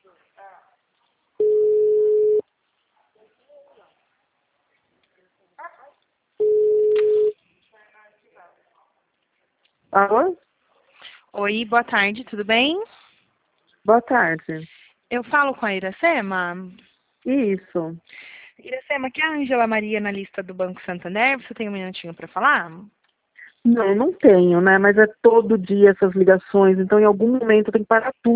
Alô? Oi, boa tarde, tudo bem? Boa tarde. Eu falo com a Iracema. Isso. Iracema, aqui é a Ângela Maria na lista do Banco Santander. Você tem um minutinho para falar? Não tenho, né? Mas é todo dia essas ligações, então em algum momento eu tenho que parar tudo.